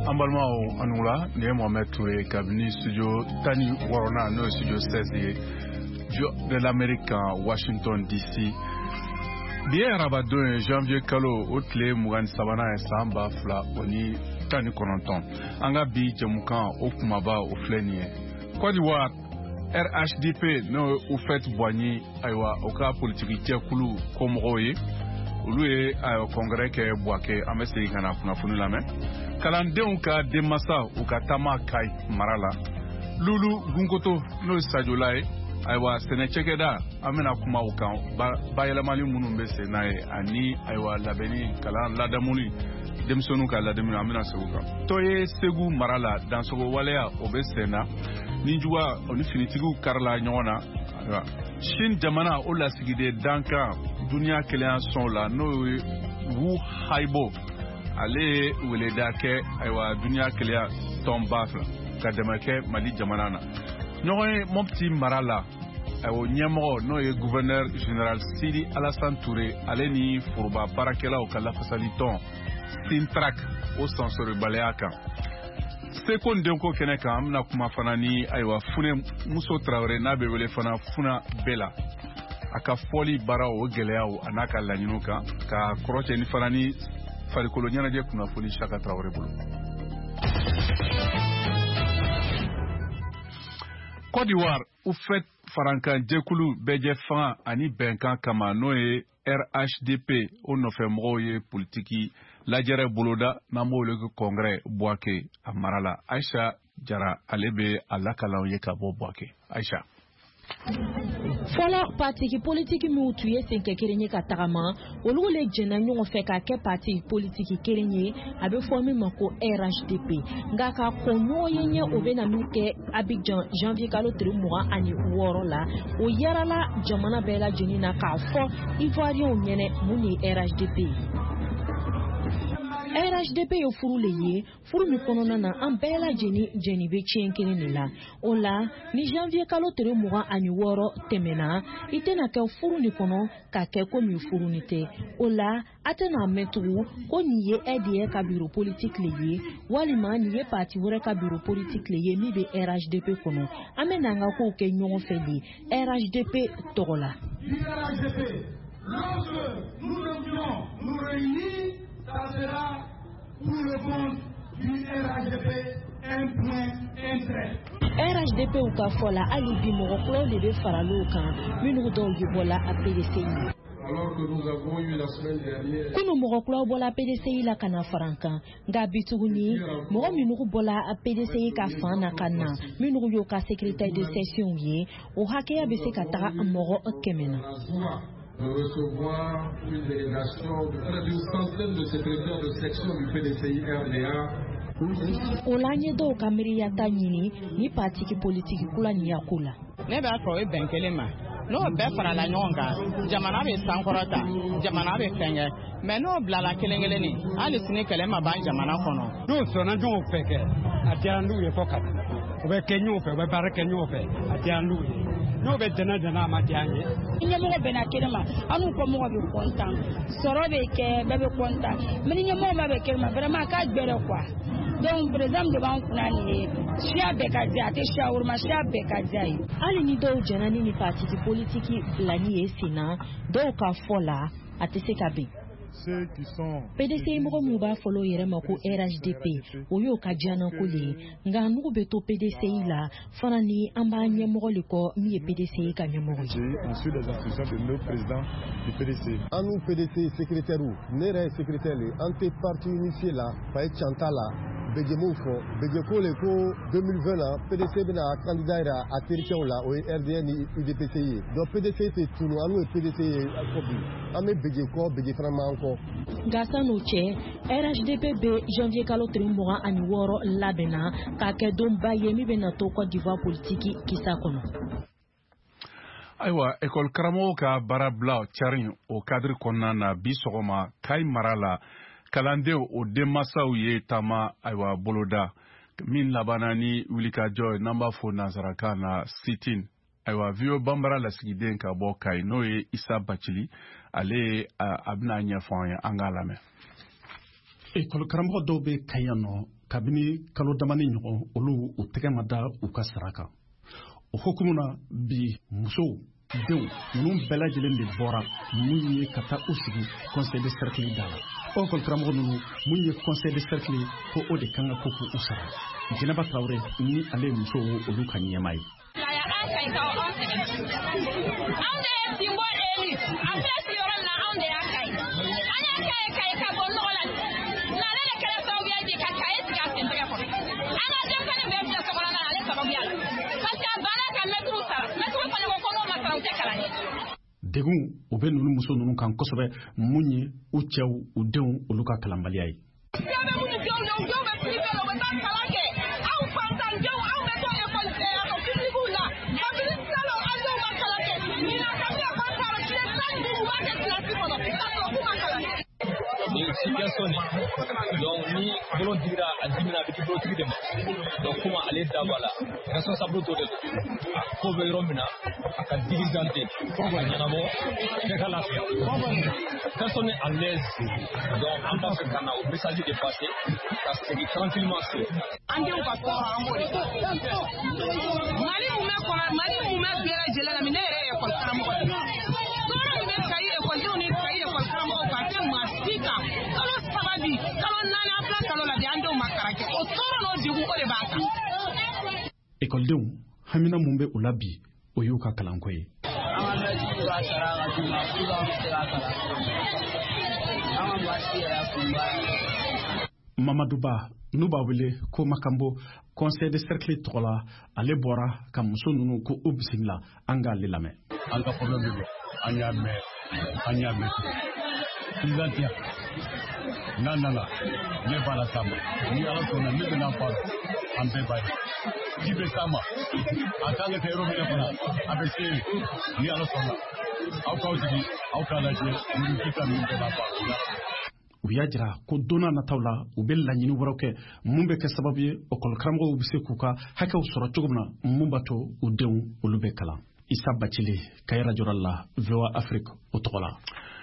Ambalmao Anoula, né Mohamed Touré, Kabini Studio, Tani Warona, no Studio 16 de l'Amérique à Washington DC. Bien Rabadon, janvier Kalo, Otle, Mougan Sabana et Samba, Fla, Oni, Tani Kononton. Anga Bi, Jamoukan, Okumaba, Oflenier. Côte d'Ivoire, RHDP, no Oufet Boigny, Aywa, Oka politique Koulou, Komroye. Loué au congrès que Boaké a mesé kana kunafunu lame kalandenw ka demasa u ka tama kai marala lulu gunkoto no sajolaye aywa sene chekeda amena kuma u kan bayelamali munun be senaye ani aywa labeni kalan ladamuni demsonu ka ladamuni amena seuka toye segu marala dans sogo waleya obe sena ninjuwa oni finitigu karla nyona Shin jamana o la sigide danka dunia kelen son la no wu haibo ale wele dake aywa dunia kelen tombafla ka demake mali jamana na nyoy mopti marala ayo nyemo no ye gouverneur général Sidi Alassane Touré ale ni furba barakela o kala fasaliton sintrak o sensor baleaka Sekon denko kene kan amna kuma fana ni aywa fune muso Traoré na be wele fana funa bela aka foli bara o geleya o anaka lanyinu kan ka kroche ni fana ni farikolo nyana je kuna foli Chaka Traoré bolo. Côte d'Ivoire ou fait farankan jekulu beje fan ani benkan kama no e RHDP o no fe moye politiki lajere boloda namo le congrès Boaké amarala Aisha Jara alebe alakala ye ka bo Boaké Aisha Fola parti politique mi utuye senke kerenye katagama olu le jena nyongo fe ka ke parti politique kerenye abe formé mako RHDP ngaka konyo yenye obena nuke Abidjan janvier kalo 3 mois ani woro la o yarala jamana bela jenina ka fo Ivoirien nyene muni RHDP RHDP yo furu leye furu mi konona na ambela jeni be chenkene nila ola ni janvier kalo 3 mois ani woro temena itena ke furu ni kono ka ke ko mi furu ni te ola atena metu ko ni ye edie ka bureau politique leye walima ni ye parti wore ka bureau politique leye mi be RHDP kono amena nga ko ke nyongo feli RHDP togola RHDP lorsque nous devions nous réunir ça sera pour le compte du RHDP un point un trait. RHDP ou Kafola alibi Morocco le faralo kan minu do yubola a PDCI. Alors que nous avons eu la semaine dernière Kuno Morocco bola PDCI la kana farankan nga bituguni mo minu bola a PDCI ka fana kana minu yo ka secrétaire de session ye o hakeya be se katara moro kemena. De recevoir une délégation de près d'une centaine de secrétaires de section du PDCI RDA. Olanye do kameri ya tanyini ni parti politique kula ni yakula. Ne ba ko e benkelema. No be fara la nyonga. Jamana be sankorota. Jamana be fenge. Mais no blala kelengele ni. Ali sine kelema ba jamana kono. No so na jo feke. Atiandu ye fokat. Obe kenyo fe, obe bare kenyo fe. Atiandu. No be dena matianye. Nyamo bena kelema. Anu ko mo be kontan. Soro be ke be kontan. Mais nyamo ma be kelema vraiment ka gbere kwa. Donc président de banque nani chia bekadia te shaurma chia bekadia ali ni do janani ni parti politique blani esina do ka fola atesekabe ceux qui sont PDC mo muba folo yere mako RHDP oyo ka jana ko le nga nugo beto PDC la fanani amba nyemo liko mi PDC ka nyemo ensuite les instructions de nos présidents du PDC anu PDC secrétaire ou nere secrétaire ante parti unifié là fa chantala Begemofo, Begekole ko 2020 là, PDC bena candidat à territoire là, au RDN UDPCI. Donc PDC c'est tout nous, anu PDC copie. Ame Begeko, Begeframa encore. Gasano che, RHDP be janvier kalo 3 mois ani woro labena, ka ke don baye mi bena to Côte d'Ivoire politique kisa kono. Aywa école karamo ka barabla charin au cadre konna na bisogoma kay marala kalande o demasaw ye tama aywa boloda min labanani wilika joy namba fo nazaraka na sitin aywa vio bambara la sigiden ka bo kay no ye Issa Bachili ale abna nya fanya angalame école karamɔgɔ dɔw bɛ Kayan nɔ kabini kalo damani ɲɔgɔn olu u tɛgɛ ma da u ka sara kan. O hukumu na bi musow denw ninnu bɛɛ lajɛlen de bɔra mun ye ka taa u sigi conseil de cercle da la. O école karamɔgɔ ninnu mun ye conseil de cercle ko o de kan ka ko k'u sara. Jɛnɛba Traoré ni ale musow olu ka ɲɛmaa ye. Degun u bɛ ninnu muso ninnu kan kosɛbɛ mun ye u cɛw u denw olu ka kalanbaliya ye. Donc ni bolo dira a dimina biti bolo tigi de ma donc kuma ale dabala responsable to de ko be yɔrɔ min na a ka diligente pour que ɲɛnabɔ bɛɛ ka lafiya personne à l'aise donc an b'a fɛ ka na o message de passer ka segin tranquillement so an denw ka tɔɔrɔ an b'o de Mali mun bɛ bɛɛ lajɛlen la ne yɛrɛ ye école karamɔgɔ de tɔɔrɔ min bɛ Kayi écoledenw ni Kayi école karamɔgɔw kan tɛ maa si kan kalo 3 bi kalo 4 an filɛ kalo la bi an denw ma kalan kɛ o tɔɔrɔ n'o degun o de b'a kan. Écoledenw hamina mun bɛ u la bi o y'u ka kalanko ye. Mamadou Ba n'u b'a wele ko Makambo conseil de cercle tɔgɔ la ale bɔra ka muso ninnu ko u bisimila an k'ale lamɛn. An ka problème de don an y'a mɛn présidentia n'a nana ne b'a la s'a ma ni ala sɔnna ne bɛna fɔ an bɛɛ b'a ye ji bɛ s'a ma a kan ka kɛ yɔrɔ min na fana a bɛ se ni ala sɔnna aw k'aw sigi aw k'a lajɛ ni sisan min bɛɛ b'a fɔ u y'a jira ko donna nataw la u bɛ laɲini wɛrɛw kɛ mun bɛ kɛ sababu ye école karamɔgɔw bɛ se k'u ka hakɛw sɔrɔ cogo min na mun b'a to u denw olu bɛ kalan. Isa Bacili Kayi Radio la VOA Afrique o tɔgɔ la.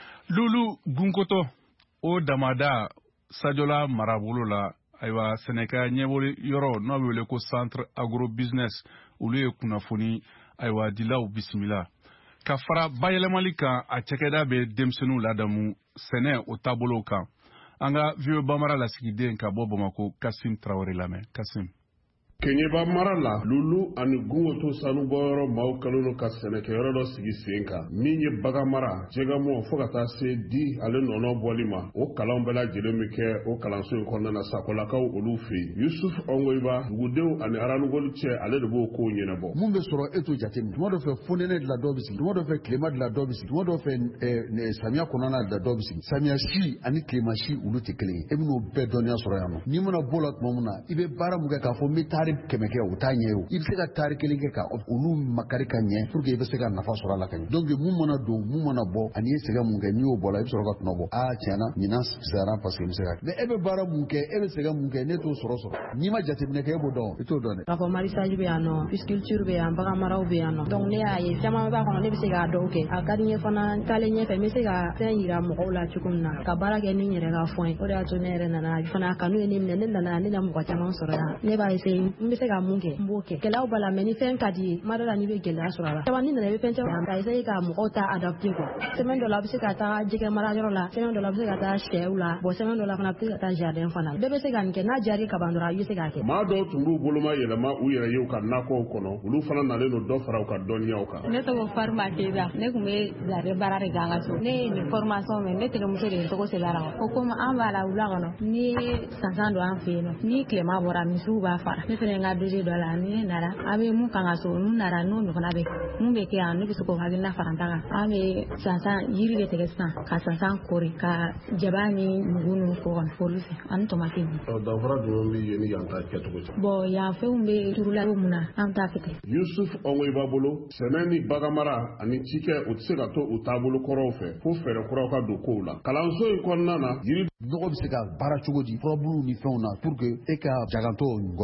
Lulu Gunkoto o damada Sajola marabolo la aywa Sénégal ɲɛbɔli yɔrɔ n'o bɛ wele ko centre agro business olu ye kunnafoni aywa dilaw bisimila ka fara bayɛlɛmali kan a cɛkɛda bɛ denmisɛnninw ladamu sɛnɛ o taabolow kan an ka VOA Bamara lasigiden ka bɔ Bamako Kasim Traoré lamɛn Kasim. Kenyeba mara la Lulu ani Gunwoto sanu bɔyɔrɔ maaw kɛlen ka sɛnɛkɛyɔrɔ dɔ sigi sen kan min ye bagan mara jɛgɛmɔ fo ka taa se di ale nɔnɔ bɔli ma o kalan bɛɛ lajɛlen bɛ kɛ o kalanso in kɔnɔna na sakolakaw olu fɛ yen Yusuf Ongoiba dugudenw ani aranugoli cɛ ale de b'o kow ɲɛnabɔ mun bɛ sɔrɔ e t'o jateminɛ tuma dɔ fɛ fonɛnɛ de la dɔw bɛ sigi tuma dɔ fɛ tilema de la dɔw bɛ sigi tuma dɔ fɛ samiya kɔnɔna de la dɔw bɛ sigi samiya si ani tilema si olu tɛ kelen ye e bɛn'o bɛɛ dɔnniya sɔrɔ yan nɔ n'i mana bɔ la tuma min na i bɛ baara mun kɛ k'a fɔ n bɛ taari 100 kɛ o t'a ɲɛ o i bɛ se ka taari 1 kɛ ka olu makari ka ɲɛ pour que i bɛ se ka nafa sɔrɔ a la ka ɲɛ donc mun mana don mun mana bɔ ani ye sɛgɛn mun kɛ n'i y'o bɔ la i bɛ sɔrɔ ka tɔnɔ bɔ tiɲɛna ɲinan fisayara parce que i bɛ se ka mais e bɛ baara mun kɛ e bɛ sɛgɛn mun kɛ ne t'o sɔrɔ n'i ma jateminɛ kɛ e b'o dɔn i t'o dɔn dɛ. K'a fɔ maraîchage bɛ yan nɔ pisciculture bɛ yan bagan maraw bɛ yan nɔ donc ne y'a ye caman b'a kɔnɔ ne bɛ se k'a dɔw kɛ a ka di n ye fana taalen ɲɛfɛ n bɛ se ka fɛn yira mɔgɔw la cogo min na ka baara kɛ ni n yɛrɛ ka fɔn ye o de y'a to ne yɛrɛ nana fana a kanu ye ne minɛ ne nana ne na mɔgɔ caman sɔrɔ yan ne b'a essayer n bɛ se ka mun kɛ n b'o kɛ gɛlɛyaw b'a la mais ni fɛn ka di ye kuma dɔ la n'i bɛ gɛlɛya sɔrɔ a la caman ni nana i bɛ fɛn caman ka essayer ka mɔgɔw ta adapter quoi semaine dɔ la a bɛ se ka taa jɛgɛ mara yɔrɔ la semaine dɔ la a bɛ se ka taa sɛw la bon semaine dɔ la fana a bɛ se ka taa jardin fana bɛɛ bɛ se ka nin kɛ n'a diyara ka ban dɔrɔn i bɛ se k'a kɛ. maa dɔw tun b'u boloma yɛlɛma u yɛrɛ ye u ka nakɔw kɔnɔ olu fana nalen don dɔ fara u ka dɔnniyaw kan. Ne tɔgɔ Farima Keyita ne tun bɛ jardin baara de kɛ an ka so ne ye nin formation min ne terimuso de ye tɔgɔ Selara ko komi an b'a la wula kɔnɔ ni sansan don an fɛ yen nɔ ni tilema bɔra misiw b'a fara ne fana ye n ka dossier dɔ la ni ne nana an bɛ mun kan ka so n'u nana n'o ɲɔgɔnna bɛ mun bɛ kɛ yan ne bɛ se k'o hakilina fara n ta kan an bɛ sansan yiri de tigɛ sisan ka sansan kori ka jaba ni nugu ninnu kɔ kɔni f'olu fɛ ani tomati ninnu. danfara jumɛn bɛ yen ni yan ta kɛcogo cɛ. bon yan fɛnw bɛ turula cogo min na an t'a fɛ ten. Yusuf Ongoiba bolo sɛnɛ ni baganmara ani cikɛ u tɛ se ka to u taabolo kɔrɔw fɛ fo fɛɛrɛ kuraw ka don kow la kalanso in kɔnɔna na yiri nɔgɔ bɛ se ka baara cogo di furabulu ni fɛnw na pour que e ka jagantɔ ngɔyɔ i ka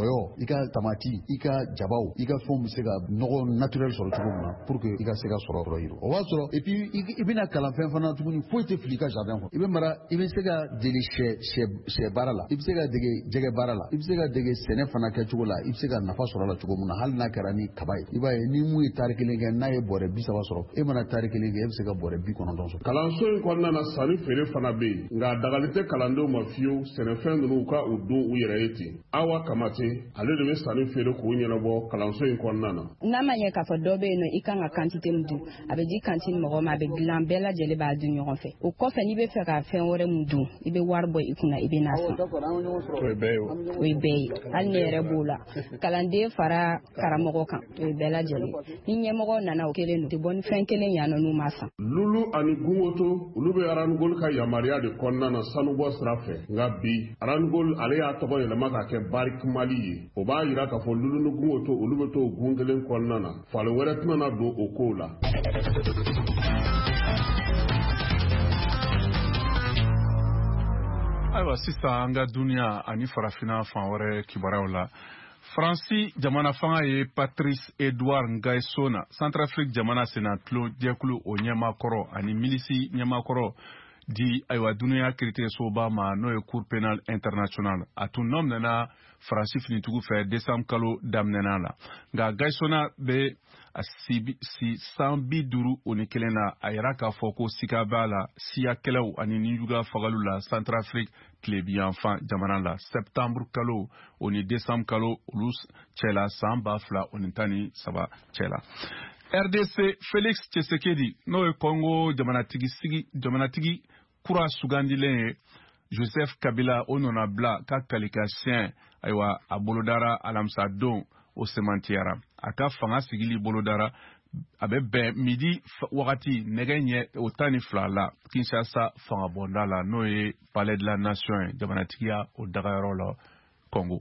ka tamati i ka jabaw i ka fɛnw bɛ se ka nɔgɔ naturel sɔrɔ cogo min na pour que i ka se ka sɔrɔ yɔrɔ yiri o b'a sɔrɔ et puis i bɛna kalan fɛn fana tuguni foyi tɛ fili i ka jardin kɔnɔ i bɛ mara i bɛ se ka dege sɛ baara la i bɛ se ka dege jɛgɛ baara la i bɛ se ka dege sɛnɛ fana kɛcogo la i bɛ se ka nafa sɔrɔ a la cogo min na hali n'a kɛra ni kaba ye i b'a ye ni mun ye tari kelen kɛ n'a ye bɔrɛ 30 sɔrɔ e mana tari kelen kɛ e bɛ se ka bɔrɛ 90 sɔrɔ. kalanso in kɔnɔna na sanni feere fana bɛ yen nka a dagali tɛ kalandenw ma fiyewu sɛnɛfɛn ninnu ka u don u yɛrɛ ye ten Awa Kamate ale de bɛ sanni feere k'u ɲɛnabɔ kalanso in kɔnɔna na. n'a ma ɲɛ k'a fɔ dɔ bɛ yen nɔ i kan ka quantité min dun a bɛ di quantité mɔgɔ ma a bɛ dilan bɛɛ lajɛlen b'a dun ɲɔgɔn fɛ o kɔfɛ n'i bɛ fɛ ka fɛn wɛrɛ min dun i bɛ wari bɔ i kunna i bɛ n'a san o ye bɛɛ ye o ye bɛɛ ye hali ne yɛrɛ b'o la kalanden fara karamɔgɔ kan o ye bɛɛ lajɛlen ni ɲɛmɔgɔ nana o kelen don tɛ bɔ ni fɛn kelen yan nɔ n'u ma san. Lulu ani Gunwoto olu bɛ Aranugol ka yamaruya de kɔnɔna na sanubɔ sira fɛ nka bi Aranugol ale y'a tɔgɔ yɛlɛma ka kɛ Barik Mali ye o b'a jira k'a fɔ Lulu ni Gunwoto olu bɛ to gun kelen kɔnɔna na falen wɛrɛ tɛna na don o kow la. Ayiwa sisan an ka duniya ani farafina fan wɛrɛ kibaruyaw la Faransi jamana fanga ye Patrice Edouard Ngaïsona Centrafrique jamana senatlo jɛkulu o ɲɛmakɔrɔ ani milisi ɲɛmakɔrɔ di ayiwa duniya kiiritigɛsoba ma n'o ye Cour pénale internationale a tun nɔminɛna Faransi finitugu fɛ décembre kalo daminɛna la nka Ngaïsona bɛ a si san 51 na a yɛrɛ k'a fɔ ko siga b'a la siyakɛlaw ani nijuga fagalu la Centrafrique tilebiyanfan jamana la septembre kalo o ni décembre kalo olu cɛla san 2013 cɛla. RDC Félix Tshisekedi n'o ye Congo jamanatigi kura sugandilen ye Joseph Kabila o nana bila ka kalikasiyɛn ayiwa a bolodara alamisa don o semantiyara a ka fanga sigili bolodara a bɛ bɛn midi wagati nɛgɛ ɲɛ o 12 la Kinshasa fanga bonda la n'o ye Palais de la Nation ye jamanatigiya o dagayɔrɔ la Congo.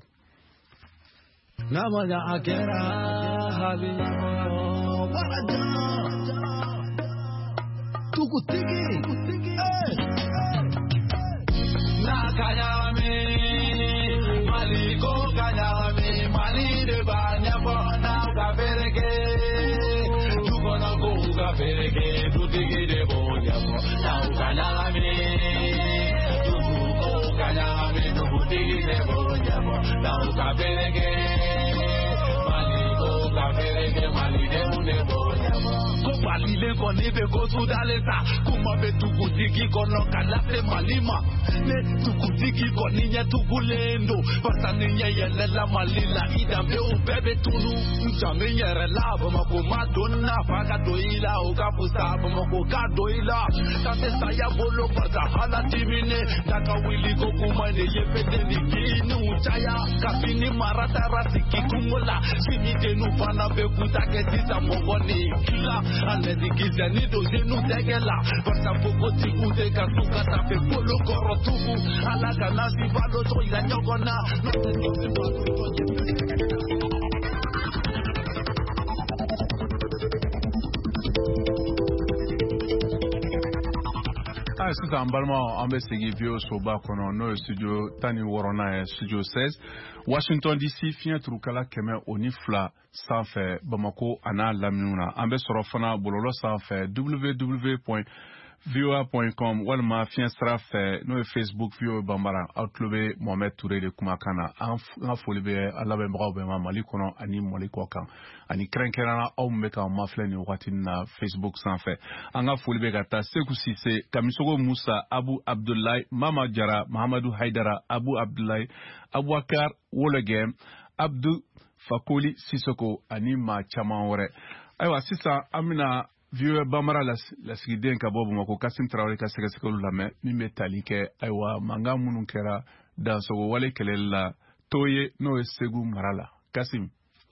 Malile koni be gozu dalesa kuma be tukutiki kono kalafe malima ne tukutiki koni nya tugulendo pasani nya yelela malila idambe ubebe tunu mchame nyere labo makuma donna faka doila ukapusa makoka doila kate saya bolo pata hala timine daka wili kokumane yepete nikini uchaya kapini marata rasiki kumula simite nufana be kutake tisa mogoni kila Anedikiza nido zenu tegela Basta poko tiku de kasuka tape polo koro tuku Alaga nazi valo to ila nyogona sisan an balimaw an bɛ segi bio soba kɔnɔ n'o ye studio 16 ye studio 16 Washington DC fiɲɛ turukala 102 sanfɛ Bamako a n'a laminiw na an bɛ sɔrɔ fana bɔlɔlɔ sanfɛ www.voa.com walima fiɲɛ sira fɛ n'o ye Facebook VOA Bambara aw tulo bɛ Mohamed Touré de kumakan na an ka foli bɛ a lamɛnbagaw bɛɛ ma Mali kɔnɔ ani Mali kɔ kan ani kɛrɛnkɛrɛnna aw min bɛ k'an mafilɛ nin wagati na Facebook sanfɛ an ka foli bɛ ka taa Seku Sise Kamisogo Musa Abu Abdullahi Mama Jara Mahamadu Haidara Abu Abdullahi Abubakar Wologem Abdu Fakoli Sisoko ani maa caman wɛrɛ ayiwa sisan an bɛna VOA Bambara lasigiden ka bɔ Bamako Kasim Traoré ka sɛgɛsɛgɛliw lamɛn min bɛ tali kɛ ayiwa mankan minnu kɛra dansogo wale kɛlɛli la Toye n'o ye Segu mara la Kasim.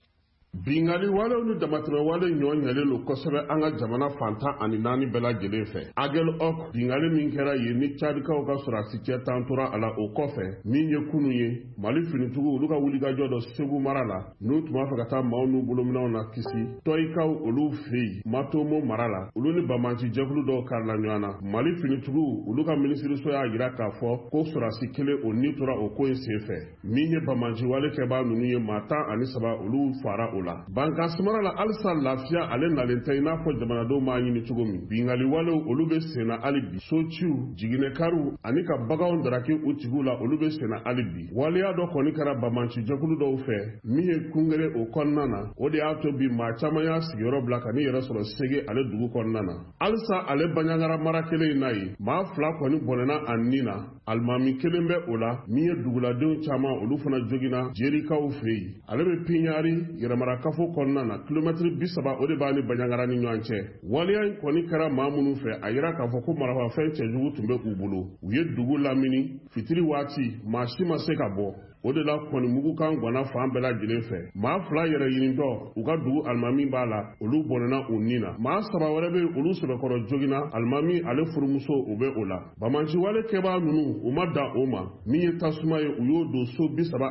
bingali wale ni damatɛmɛ wale ɲɔ ɲɛlen lo kosɛbɛ an ka jamana fantan ani naani bɛɛ lajɛlen fɛ agel ok bingali min kɛra yen ni cadikaw ka sɔrɔsi cɛ tan tora a la o kɔfɛ min ye kunu ye mali finitigiw olu ka wulikajɔ dɔ segu mara la n'u tun b'a fɛ ka taa maaw n'u bolominɛw na kisi tɔyikaw olu fɛ yen matomo mara la olu ni bamanci jɛkulu dɔw karila ɲɔgɔn na mali finitigiw olu ka minisiriso y'a yira k'a fɔ ko sɔrɔsi kelen o ni tora o ko in senfɛ min ye bamanci wale kɛbaa ninnu ye maa 13 olu fara o la bankas mara la halisa lafiya ale nalen tɛ i n'a fɔ jamanadenw m'a ɲini cogo min bingali walew olu bɛ senna hali bi sociw jiginɛkariw ani ka baganw daraki u tigiw la olu bɛ senna hali bi waleya dɔ kɔni kɛra bamanci jɛkulu dɔw fɛ min ye kungere o kɔnɔna na o de y'a to bi maa caman y'a sigiyɔrɔ bila ka n'i yɛrɛ sɔrɔ sege ale dugu kɔnɔna na halisa ale baɲangara mara kelen in na ye maa 2 kɔni bɔnɛna a nin na alimami kelen bɛ o la min ye duguladenw caman olu fana jogina jerikaw fɛ yen ale bɛ piɲari yɛrɛmarakafo kɔnɔna na kilomɛtiri 30 o de b'a ni baɲangara ni ɲɔgɔn cɛ waleya in kɔni kɛra maa minnu fɛ a yira k'a fɔ ko marafafɛn cɛjugu tun bɛ u bolo u ye dugu lamini fitiri waati maa si ma se ka bɔ o de la kɔni mugu kan gwana fan bɛɛ lajɛlen fɛ maa 2 yɛrɛ ɲinitɔ u ka dugu alimami b'a la olu bɔnɛna u nin na maa 3 wɛrɛ bɛ olu sɛbɛkɔrɔ jogina alimami ale furumuso u bɛ o la bamanci wale kɛbaa ninnu u ma dan o ma min ye tasuma ye u y'o don so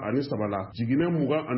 33 la jiginɛ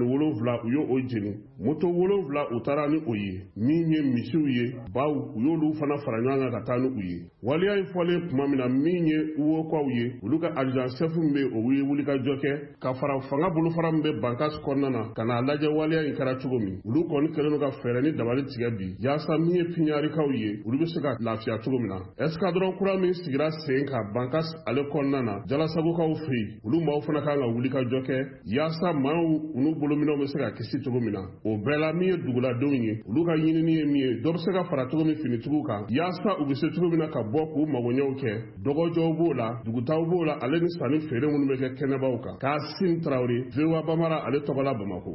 27 u y'o jeni moto 7 u taara ni o ye min ye misiw ye baw u y'olu fana fara ɲɔgɔn kan ka taa ni u ye waleya in fɔlen tuma min na min ye uwokaw ye olu ka adjan chef bɛ o ye wulikajɔ kɛ ka fara fanga bolofara min bɛ bankas kɔnɔna na ka n'a lajɛ waleya in kɛra cogo min olu kɔni kɛlen don ka fɛɛrɛ ni dabali tigɛ bi yaasa min ye piɲarikaw ye olu bɛ se ka lafiya cogo min na escadron kura min sigira sen ka bankas ale kɔnɔna na jalasagokaw fɛ yen olu maaw fana kan ka wulikajɔ kɛ yaasa maaw unu bolominɛw bɛ se ka kisi cogo min na o bɛɛ la min ye duguladenw ye olu ka ɲinini ye min ye dɔ bɛ se ka fara cogo min finitigiw kan yaasa u bɛ se cogo min na ka bɔ k'u magoɲɛw kɛ dɔgɔjɔw b'o la dugutaw b'o la ale ni sanni feere minnu bɛ kɛ kɛnɛbaw kan k'a sin Traoré, VOA Bamara ale tɔgɔ la Bamako.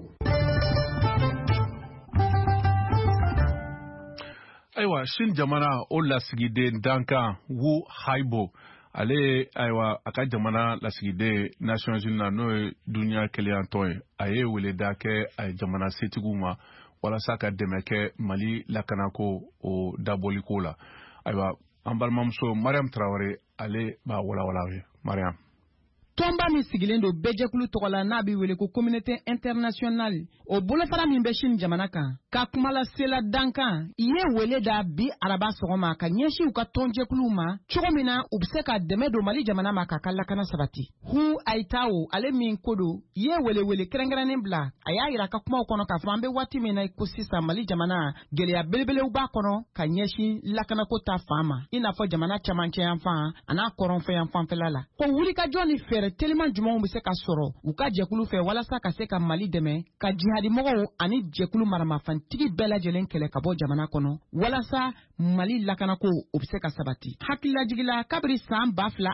Ayiwa Shin jamana o lasigiden dankan Wu Haibo ale ayiwa a ka jamana lasigiden Nations Unies na n'o ye duniya keleyantɔ ye a ye weleda kɛ a jamana setigiw ma walasa ka dɛmɛ kɛ Mali lakanako o dabɔliko la ayiwa an balimamuso Mariam Traoré ale b'a walawala ye Mariam. Tomba min sigilen don bɛɛjɛkulu tɔgɔ la n'a bɛ wele ko communauté internationale o bolofara min bɛ Shin jamana kan ka kuma lasela dankan i ye wele da bi araba sɔgɔma ka ɲɛsin u ka tɔnjɛkuluw ma cogo min na u bɛ se ka dɛmɛ don Mali jamana ma k'a ka lakana sabati Hu Aitawo ale min ko don i ye welewele kɛrɛnkɛrɛnnen bila a y'a yira ka kumaw kɔnɔ k'a fɔ an bɛ waati min na ko sisan Mali jamana gɛlɛya belebelew b'a kɔnɔ ka ɲɛsin lakanako ta fan ma i n'a fɔ jamana camancɛ yan fan a n'a kɔrɔnfɛ yan fanfɛla la ko wulikajɔ ni fɛɛrɛ teliman jumɛnw bɛ se ka sɔrɔ u ka jɛkulu fɛ walasa ka se ka Mali dɛmɛ ka jihadimɔgɔw ani jɛkulu maramafantigi bɛɛ lajɛlen kɛlɛ ka bɔ jamana kɔnɔ walasa Mali lakanako o bɛ se ka sabati hakililajigila kabiri san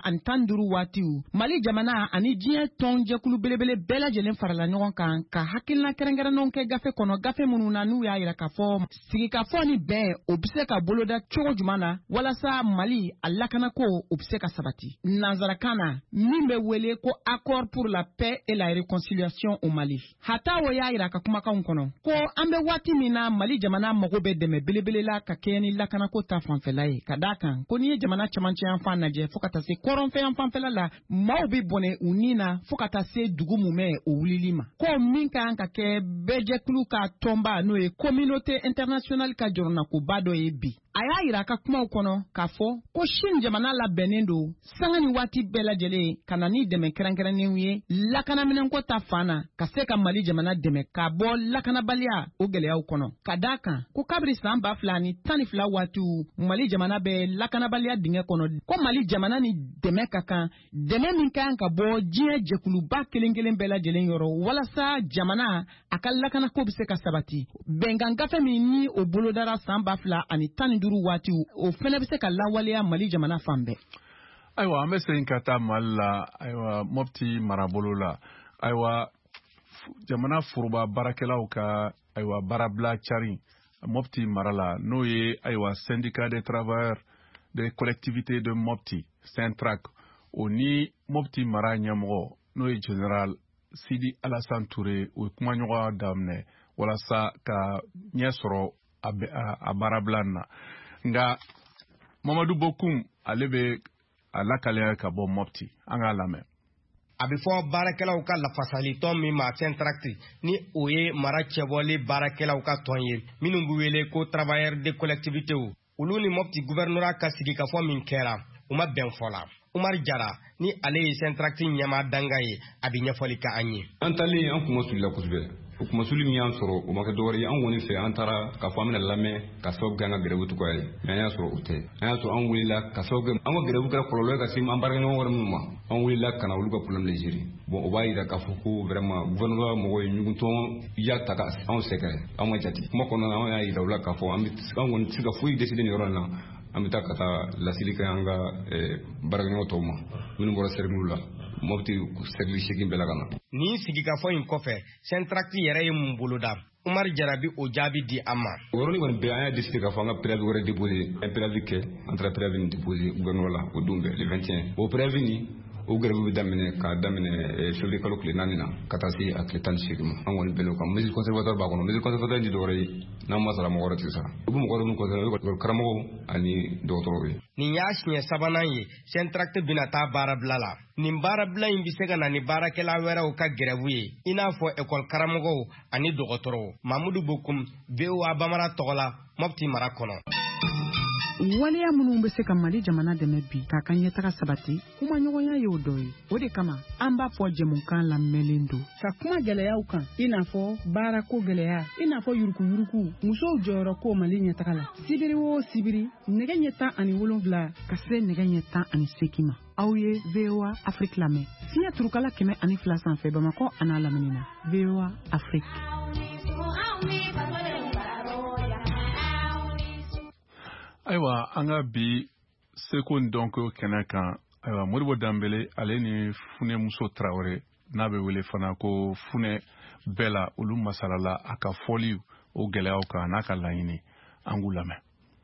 2015 waatiw Mali jamana ani diɲɛ tɔn jɛkulu belebele bɛɛ lajɛlen farala ɲɔgɔn kan ka hakilina kɛrɛnkɛrɛnnenw kɛ gafe kɔnɔ gafe minnu na n'u y'a yira k'a fɔ sigikafɔ ni bɛn o bɛ se ka boloda cogo jumɛn na walasa Mali a lakanako o bɛ se ka sabati nanzarakan na min bɛ wele ko accord pour la paix et la réconciliation au Mali Hatawo y'a yira ka kumakanw kɔnɔ ko an bɛ waati min na Mali jamana mago bɛ dɛmɛ belebele la ka kɛɲɛ ni lakanako ta fanfɛla ye ka d'a kan ko n'i ye jamana camancɛ yan fan lajɛ fo ka taa se kɔrɔnfɛ yan fanfɛla la maaw bɛ bɔnɛ u nin na fo ka taa se dugu mumɛ o wulili ma ko min ka kan ka kɛ bɛɛjɛkulu ka tɔnba n'o ye communauté internationale ka jɔrɔnakoba dɔ ye bi a y'a yira ka kumaw kɔnɔ k'a fɔ ko Shin jamana labɛnnen don sanga ni waati bɛɛ lajɛlen ka na ni dɛmɛ kɛrɛnkɛrɛnnenw ye lakanaminɛnko ta fan na ka se ka Mali jamana dɛmɛ ka bɔ lakanabaliya o gɛlɛyaw kɔnɔ ka d'a kan ko kabiri san 2012 waatiw Mali jamana bɛ lakanabaliya dingɛ kɔnɔ ko Mali jamana ni dɛmɛ ka kan dɛmɛ min kan ka bɔ diɲɛ jɛkuluba kelen kelen bɛɛ lajɛlen yɔrɔ walasa jamana a ka lakanako bɛ se ka sabati bɛnkan gafe min ni o bolodara san 2015 waatiw o fɛnɛ bɛ se ka lawaleya Mali jamana fan bɛɛ. Ayiwa an bɛ segin ka taa Mali la ayiwa Mopti marabolo la ayiwa jamana foroba baarakɛlaw ka ayiwa baarabila cari Mopti mara la n'o ye ayiwa syndicat des travailleurs des collectivités de Mopti Syntrac o ni Mopti mara ɲɛmɔgɔ n'o ye général Sidi Alassane Touré o ye kumaɲɔgɔnya daminɛ walasa ka ɲɛ sɔrɔ a baarabila na nga Mamadou Bokoum ale bɛ a lakalaya ka bɔ Mopti an k'a lamɛn. A bɛ fɔ baarakɛlaw ka lafasalitɔn min ma Centracte ni o ye mara cɛbɔli baarakɛlaw ka tɔn ye minnu bɛ wele ko travailleurs de collectivité olu ni Mopti gouvernorat ka sigikafɔ min kɛra u ma bɛn fɔ la. Umar Jara ni ale ye Centracte ɲɛmaa danga ye a bɛ ɲɛfɔli ka an ye. An talen an kuma suli la kosɛbɛ. O kuma suli min y'an sɔrɔ o ma kɛ dɔwɛrɛ ye an kɔni fɛ an taara ka fɔ an bɛna lamɛn ka sababu kɛ an ka grève cogoya ye mais an y'a sɔrɔ o tɛ an y'a sɔrɔ an wulila ka sababu kɛ an ka grève kɛra kɔlɔlɔ ye ka se an baarakɛɲɔgɔn wɛrɛ minnu ma an wulila ka na olu ka problème de gérer bon o b'a yira k'a fɔ ko vraiment gouvernement mɔgɔw ye ɲugutɔn y'a ta ka anw sɛgɛrɛ an ma jate kuma kɔnɔna na an y'a yira u la k'a fɔ an kɔni tɛ se ka foyi décider nin yɔrɔ in na an bɛ taa ka taa lasili kɛ an ka baarakɛɲɔgɔn tɔw ma minnu bɔra service la Mopti service segin bɛɛ la ka na. Nin sigikafɔ in kɔfɛ Centracte yɛrɛ ye mun boloda Umar Jarabi o jaabi di a ma. O yɔrɔnin kɔni bɛɛ an y'a décidé k'a fɔ an ka préavis wɛrɛ déposer un préavis kɛ an taara préavis déposer gouvernement la o don bɛɛ le 21 o préavis nin o grève bɛ daminɛ k'a daminɛ février kalo tile 4 na ka taa se a tile 18 ma an kɔni bɛn'o kan mesure conservatoire b'a kɔnɔ mesure conservatoire di dɔwɛrɛ ye n'an ma sara mɔgɔ wɛrɛ tɛ sara u bɛ mɔgɔ minnu conserver karamɔgɔw ani dɔgɔtɔrɔw ye. Nin y'a siɲɛ sabanan ye Centracte bɛna taa baarabila la nin baarabila in bɛ se ka na ni baarakɛla wɛrɛw ka grève ye i n'a fɔ école karamɔgɔw ani dɔgɔtɔrɔw. Mamadou Bokoum VOA Bamara tɔgɔ la Mopti mara kɔnɔ. Waleya minnu bɛ se ka Mali jamana dɛmɛ bi k'a ka ɲɛtaga sabati kuma ɲɔgɔnya ye o dɔ ye o de kama an b'a fɔ jɛmukan lamɛnlen don ka kuma gɛlɛyaw kan i n'a fɔ baarako gɛlɛya i n'a fɔ yuruguyurugu musow jɔyɔrɔ ko Mali ɲɛtaga la sibiri o sibiri nɛgɛ ɲɛ 17 ka se nɛgɛ ɲɛ 18 ma aw ye VOA Afrique lamɛn fiɲɛ turukala 102 sanfɛ Bamakɔ a n'a lamini na VOA Afrique. Ayiwa an ka bi seko ndɔnko kɛnɛ kan ayiwa Modibo Dambele ale ni Funɛ Muso Tarawele n'a bɛ wele fana ko Funɛ bɛɛ la olu masalala a ka fɔli o gɛlɛyaw kan n'a ka laɲini an k'u lamɛn.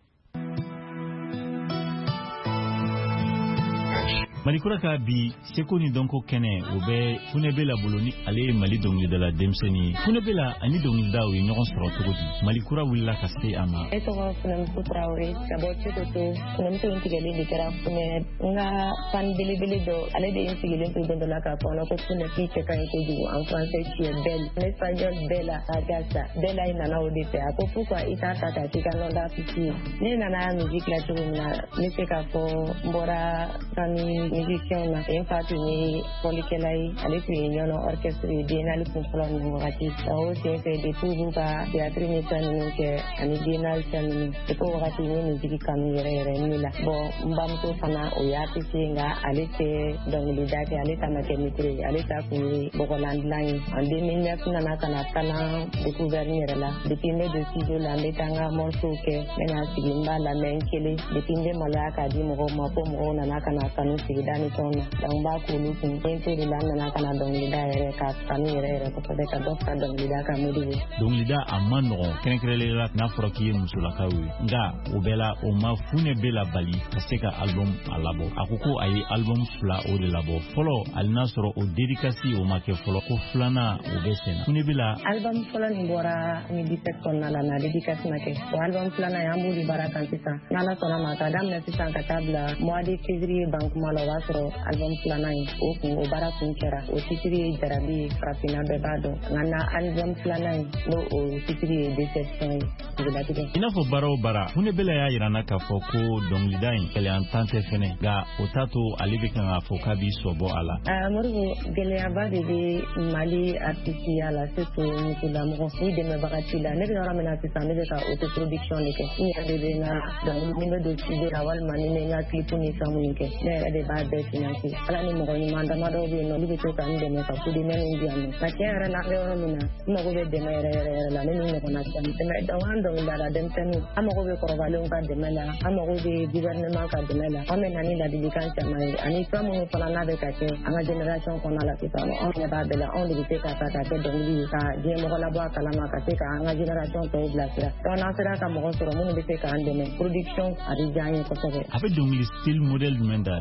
Malikura ka bi seko ni dɔnko kɛnɛ o bɛ Funɛ bɛɛ la bolo ni ale ye Mali dɔnkilidala denmisɛnnin ye. Funɛ bɛɛ la ani dɔnkilidaw ye ɲɔgɔn sɔrɔ cogo di? Malikura wulila ka se a ma. E tɔgɔ Funɛ Muso Tarawele ka bɔ Cototo. Funɛ Muso in tigɛli de kɛra Funɛ n ka fan belebele dɔ ale de ye n sigilen to don dɔ la k'a fɔ ko Funɛ k'i cɛ ka ɲi kojugu en français tu es belle. En espagnol bella agasa. Bella in nana o de fɛ a ko pourquoi i t'a ta k'a k'i ka nom d'artiste ye. Ne nana musique la cogo min na n bɛ se k'a fɔ n bɔra famille musicien na en fa tun ye fɔlikɛla ye ale tun ye ɲɔnɔ orchestre ye biennale kun fɔlɔ ninnu wagati o sen fɛ depuis b'u ka théâtre ni fɛn ninnu kɛ ani biennale fɛn ninnu depuis wagati n ye musique kanu yɛrɛ yɛrɛ ne la bon n bamuso fana o y'a artiste ye nka ale tɛ dɔnkilida kɛ ale ta ma kɛ maitre ye ale ta kun ye bɔgɔlan dilan ye en 2009 nana ka na talent découvert n yɛrɛ la depuis n bɛ don studio la n bɛ taa n ka morceau kɛ n bɛna sigi n b'a lamɛn n kelen depuis n bɛ maloya k'a di mɔgɔw ma fo mɔgɔw nana ka na kanu sigida ni fɛnw na donc n b'a k'olu kun n to de la n nana ka na dɔnkilida yɛrɛ ka kanu yɛrɛ yɛrɛ kosɛbɛ ka dɔ fara dɔnkilida kan Modibo. Dɔnkilida a ma nɔgɔn kɛrɛnkɛrɛnlen la n'a fɔra k'i ye musolakaw ye nka o bɛɛ la o ma Funɛ bɛɛ la bali ka se ka album a labɔ a ko ko a ye album 2 o de labɔ fɔlɔ hali n'a sɔrɔ o dédicace o ma kɛ fɔlɔ ko 2nan o bɛ senna Funɛ bɛɛ la. Album fɔlɔ nin bɔra 2017 kɔnɔna la na dédicace ma kɛ o album 2nan ye an b'o de baara kan sisan n'Ala sɔnna ma ka daminɛ sisan ka taa bila mois de février ban kuma la o b'a sɔrɔ album 2nan ye o baara kun kɛra o titre ye Jarabi ye farafinna bɛɛ b'a dɔn nka na album 2nan ye n'o o titre ye déception ye jigilatigɛ. I n'a fɔ baara o baara Funɛ bɛɛ la y'a yira n na k'a fɔ ko dɔnkilida in gɛlɛyantan tɛ fɛnɛ nka o t'a to ale bɛ kan k'a fɔ k'a b'i sɔbɔ a la. Modibo gɛlɛyaba de bɛ Mali artistiya la surtout musolamɔgɔ ni dɛmɛbaga t'i la ne bɛ yɔrɔ min na sisan ne bɛ ka autoproduction de kɛ n yɛrɛ de bɛ n ka dɔnkili ni bɛ don studio la walima ni bɛ n ka clip ni fɛn minnu kɛ ne yɛrɛ de b'a bɛɛ financer ala ni mɔgɔ ɲuman damadɔ bɛ yen nɔ olu bɛ to ka n dɛmɛ ka kudimɛ min di yan nɔ nka tiɲɛ yɛrɛ la an bɛ yɔrɔ min na n mago bɛ dɛmɛ yɛrɛ yɛrɛ la ne ni ɲɔgɔnna caman tɛmɛ donc an dɔnkilidala denmisɛnninw an mago bɛ kɔrɔbalenw ka dɛmɛ la an mago bɛ gouvernement ka dɛmɛ la an bɛ na ni ladilikan caman ye ani fɛn minnu fana n'a bɛ ka kɛ an ka génération kɔnɔna la sisan anw ɲɛ b'a bɛɛ la anw de bɛ se ka ta ka kɛ dɔnkili ye ka diɲɛ mɔgɔ labɔ a kalama ka se ka an ka génération tɔw bilasira donc n'an sera ka mɔgɔ sɔrɔ minnu bɛ se k'an dɛmɛ production a bɛ diya an ye kosɛbɛ. A bɛ dɔnkili style modèle jumɛn da dɔnkili bɛ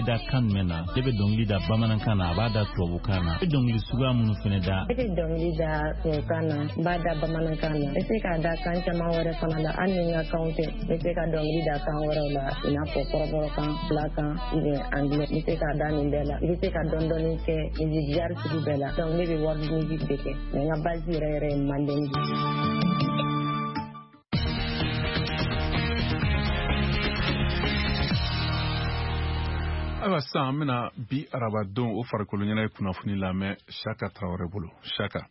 be da kan mena de be dongli da bamanankan na ba da tubabu kana be dongli suga munu fene da be dongli da kana ba da bamanankan na be ka da kan chama wore fana da aninga kaunte be ka dongli da kan wore la ina ko koroboro kan plakan ibe angle be ka da ni bela be ka dondoni ke ni jar su bela dongli be world music deke nga bazi re mandengi. Aba san mina bi arabadon o farikolo ɲɛna kunnafoni lamɛn Shaka Traoré bolo. Shaka.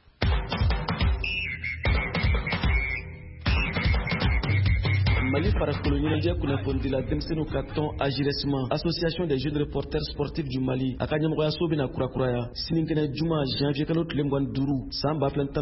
Mali farikolo ɲɛnajɛ kunnafonidila denmisɛnninw ka tɔn Agiressement association des jeunes reporters sportifs du Mali a ka ɲɛmɔgɔyaso bɛna kurakuraya sinikɛnɛ juma janvier kalo tile 25 san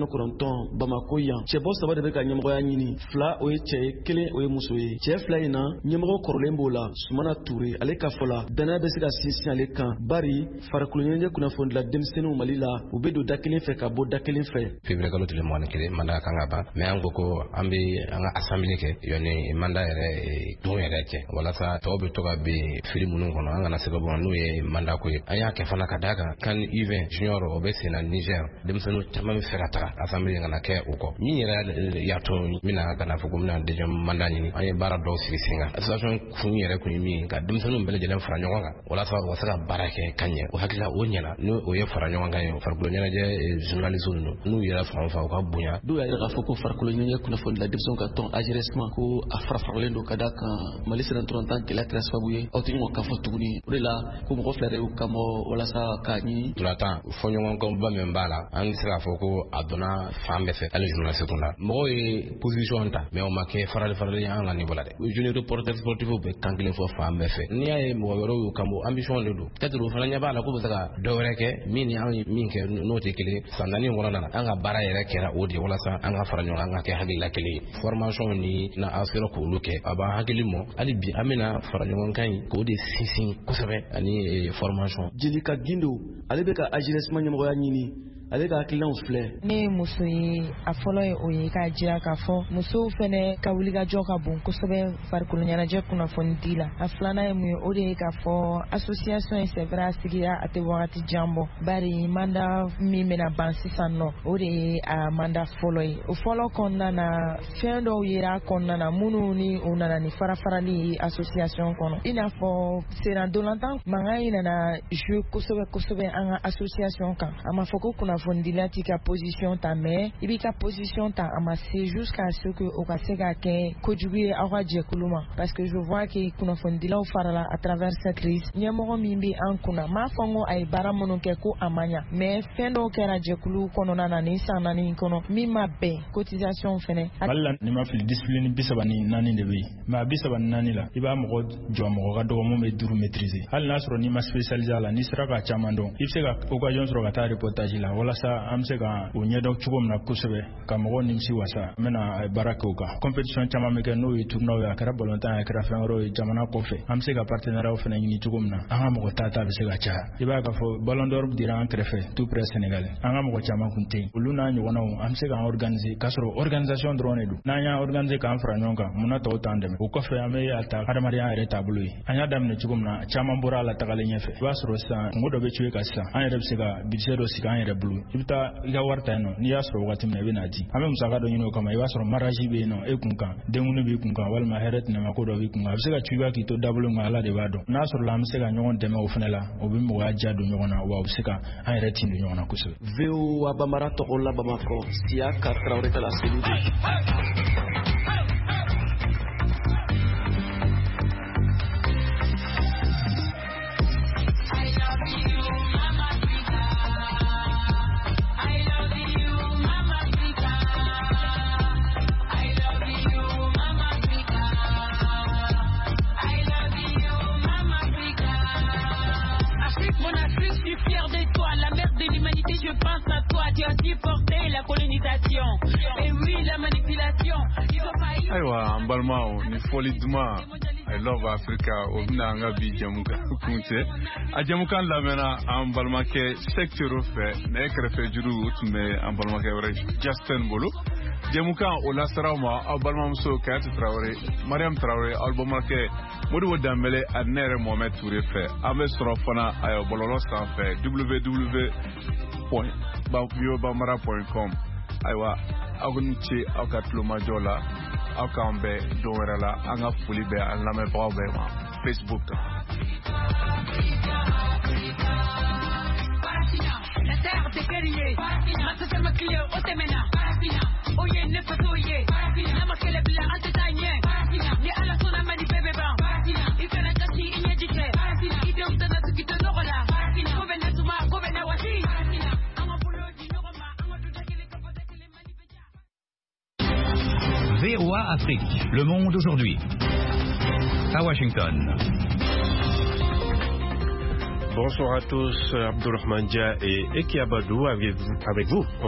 2019 Bamako yan cɛbɔ 3 de bɛ ka ɲɛmɔgɔya ɲini 2 o ye cɛ ye 1 o ye muso ye cɛ 2 in na ɲɛmɔgɔ kɔrɔlen b'o la Sumana Touré ale ka fɔ la danaya bɛ se ka sinsin ale kan bari farikolo ɲɛnajɛ kunnafonidila denmisɛnninw Mali la u bɛ don da kelen fɛ ka bɔ da kelen fɛ février kalo tile 21 mandat kan ka ban mais an ko an bɛ an ka assemblée kɛ yani mandat yɛrɛ don yɛrɛ cɛ walasa tɔw bɛ to ka bin fili minnu kɔnɔ an kana se ka bɔ n'o ye mandat ko ye an y'a kɛ fana ka d'a kan kan U20 junior o bɛ sen na Niger denmisɛnninw caman bɛ fɛ ka taga assemblée kana kɛ o kɔ min yɛrɛ y'a to mina kana fɔ ko mina deuxième mandat ɲini an ye baara dɔw sigi sen kan association kun yɛrɛ kun ye min ka denmisɛnninw bɛɛ lajɛlen fara ɲɔgɔn kan walasa u ka se ka baara kɛ ka ɲɛ o hakilila o ɲɛna n'o o ye fara ɲɔgɔn kan ye farikolo ɲɛnajɛ journalistes ninnu n'u yɛrɛ fan o fan u ka bonya dɔw y'a yira k'a fɔ ko farikolo ɲɛnajɛ kunnafonidila denmisɛnninw ka tɔn Agiressement ko a farafaralen don ka da kan Mali sera ntolantan gɛlɛya kɛra sababu ye aw tɛ ɲɔgɔn kan fɔ tuguni o de la ko mɔgɔ fila de y'u kan bɔ walasa k'a ɲini ntolantan fɔ ɲɔgɔnkanba min b'a la an bɛ se k'a fɔ ko a donna fan bɛɛ fɛ hali journaliste kun na mɔgɔw ye position ta mais o ma kɛ farali an ka niveau la dɛ jeunes reporters sportifs bɛ kan kelen fɔ fan bɛɛ fɛ n'i y'a ye mɔgɔ wɛrɛw y'u kan bɔ ambition de don peut-être o fana ɲɛ b'a la k'u bɛ se ka dɔ wɛrɛ kɛ min ni an ye min kɛ n'o tɛ kelen san 4 kɔnɔna na an ka baara yɛrɛ kɛra o de ye walasa an ka fara ɲɔgɔn an ka kɛ hakilila kelen ye formation ni na an sera k'olu kɛ a b'an hakili mɔ hali bi an bɛna fara ɲɔgɔn kan ye k'o de sinsin kosɛbɛ ani formation Jelika Gindo ale bɛ ka Agiressement ɲɛmɔgɔya ɲini ale ka hakilinaw filɛ ne muso ye a fɔlɔ ye o ye k'a jira k'a fɔ musow fɛnɛ ka wulikajɔ ka bon kosɛbɛ farikolo ɲɛnajɛ kunnafoni di la a filanan ye mun ye o de ye k'a fɔ association ye c'est vrai a sigira a tɛ wagati jan bɔ bari mandat min bɛna ban sisan nɔ o de ye a mandat fɔlɔ ye o fɔlɔ kɔnɔna na fɛn dɔw yera a kɔnɔna na minnu ni o nana ni farafarali ye association kɔnɔ i n'a fɔ sera ndolantan mankan in nana jouer kosɛbɛ an ka association kan a ma fɔ ko kunnafondila t'i ka position ta mais i b'i ka position ta a ma se jusqu'à ce que o ka se ka kɛ kojugu ye aw ka jɛkulu ma parce que je vois que kunnafonidilaw farala à travers cette liste ɲɛmɔgɔ min bɛ an kunna m'a fɔ n ko a ye baara minnu kɛ ko a ma ɲa mais fɛn dɔw kɛra jɛkulu kɔnɔna na nin san 4 in kɔnɔ min ma bɛn cotisation fɛnɛ. Mali la ni ma fili discipline 34 de bɛ yen mais a 34 la i b'a mɔgɔ jɔ mɔgɔ ka dɔgɔ mun bɛ 5 maîtriser hali n'a sɔrɔ n'i ma spécialisé a la n'i sera ka caman dɔn i bɛ se ka occasion sɔrɔ ka taa reportage la walasa an bɛ se ka o ɲɛdɔn cogo min na kosɛbɛ ka mɔgɔw nimisi wasa n bɛna baara kɛ o kan compétition caman bɛ kɛ n'o ye tournois ye a kɛra ballontan ye a kɛra fɛn wɛrɛw ye jamana kɔfɛ an bɛ se ka partenariat fana ɲini cogo min na an ka mɔgɔ ta bɛ se ka caya i b'a k'a fɔ ballon d'or dira an kɛrɛfɛ tout près Sénégal an ka mɔgɔ caman kun tɛ yen olu n'a ɲɔgɔnnaw an bɛ se k'an organiser k'a sɔrɔ organisation dɔrɔn de don n'an y'a organiser k'an fara ɲɔgɔn kan mun na tɔw t'an dɛmɛ o kɔfɛ an bɛ a ta hadamadenya yɛrɛ taabolo ye an y'a daminɛ cogo min na caman bɔra a la tagalen ɲɛfɛ i b'a sɔrɔ sisan kungo dɔ bɛ ciwe kan sisan an yɛrɛ bɛ se ka budget dɔ sigi an yɛrɛ bolo i bɛ taa i ka wari ta yen nɔ n'i y'a sɔrɔ wagati min na i bɛ n'a di an bɛ musaka dɔ ɲini o kama i b'a sɔrɔ mariage bɛ yen nɔ e kun kan denkuli b'i kun kan walima hɛrɛ tɛnɛma ko dɔ b'i kun kan a bɛ se ka ciwe k'i to dabolo kan ala de b'a dɔn n'a sɔrɔ an bɛ se ka ɲɔgɔn dɛmɛ o fana la o bɛ mɔgɔya diya don ɲɔgɔn na wa o bɛ se ka an yɛrɛ tin don ɲɔgɔn na kosɛbɛ. VOA Bamara tɔgɔ la Bamakɔ Siaka Traoré ta la cellule. Je pense à toi, tu as supporté la colonisation. Et oui, la manipulation. Aywa, an balimaw ni foli duman I love Africa o bɛna an ka bi jamukan kuncɛ a jamukan lamɛnna an balimakɛ secteur fɛ nɛgɛ kɛrɛfɛ juru o tun bɛ an balimakɛ wɛrɛ Justin bolo Jemukan o lasaraw ma aw balimamuso Kayatu Traoré Mariam Traoré album marqué Modibo Dambélé a ne yɛrɛ Mohamed Touré fɛ an bɛ sɔrɔ fana bɔlɔlɔ sanfɛ www.viobamara.com ayiwa aw ni ce aw ka tulomajɔ la aw k'an bɛɛ don wɛrɛ la an ka foli bɛ an lamɛnbagaw bɛɛ ma Facebook kan. La terre des guerriers, Massa Makia, Otemena, Oye Nefatoye, Namakele Bla Antetanye, Ni ala Sona Mani Bebeba, Ikanakashi Inyajite, Idem Tanatuki Nogola, Kovenatuma, Kovenawati, VOA Afrique, le monde aujourd'hui. À Washington. Bonsoir à tous, Abdourahmane Dia et Eki Abadou avec vous.